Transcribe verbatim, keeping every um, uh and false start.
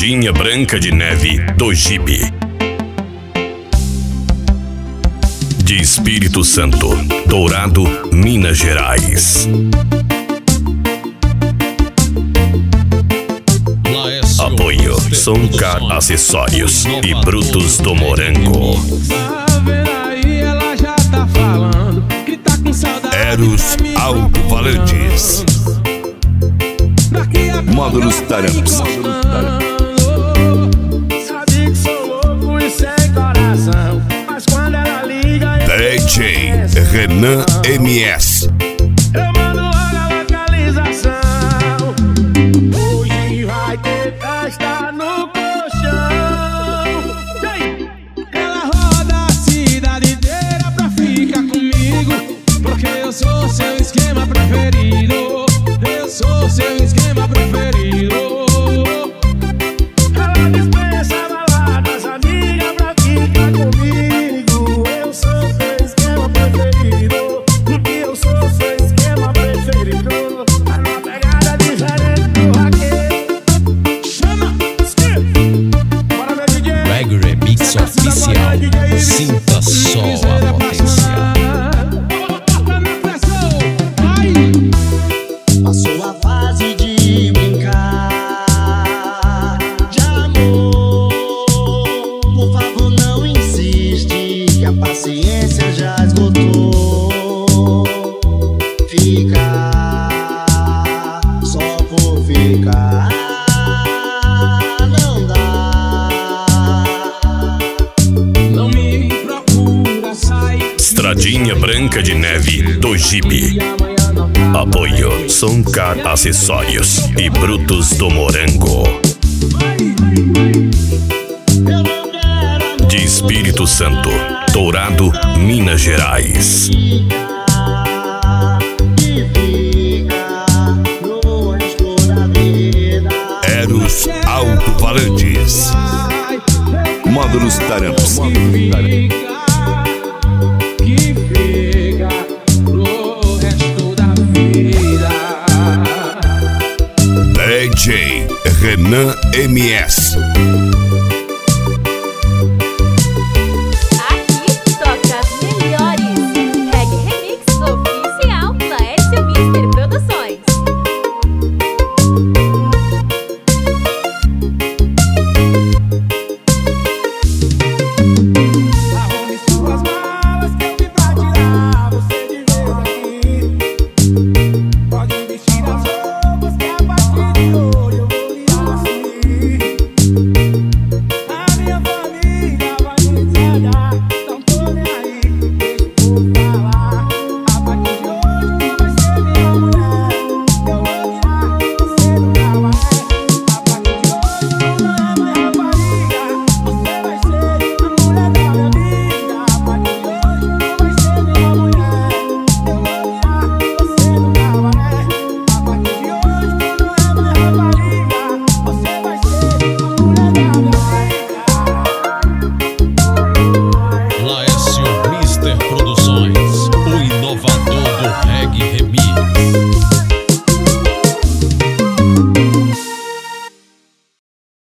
Estradinha Branca de Neve do Jipe. De Espírito Santo, Dourado, Minas Gerais. Apoio Soncar Acessórios e Brutos do Morango. Eros Alto-Falantes. Módulos Taramps. D J Renan M S. Eu mando logo a localização. Hoje vai ter festa no colchão. Ela roda a cidade inteira pra ficar comigo, porque eu sou seu esquema preferido. Eu sou seu esquema preferido. Ela dispensa baladas, amiga, pra ficar comigo. Eu sou seu esquema preferido, porque eu sou seu esquema preferido. Tá numa pegada diferente do raquete. Chama, skip. Bora, meu D J. Gregory Mix Oficial. Sinta só a potência. Passou a fase de brincar de amor. Por favor, não insiste, que a paciência já esgotou. Ficar só por ficar não dá. Não me procura, sai. Estradinha Branca de Neve do Jipe. Apoio Soncar Acessórios e Brutos do Morango. De Espírito Santo, Dourado, Minas Gerais. Eros Alto-Falantes. Módulos Taramps. D J Renan M S.